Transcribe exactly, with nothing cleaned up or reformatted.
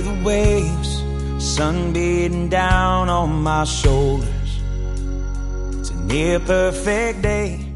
the waves, sun beating down on my shoulders. It's a near perfect day,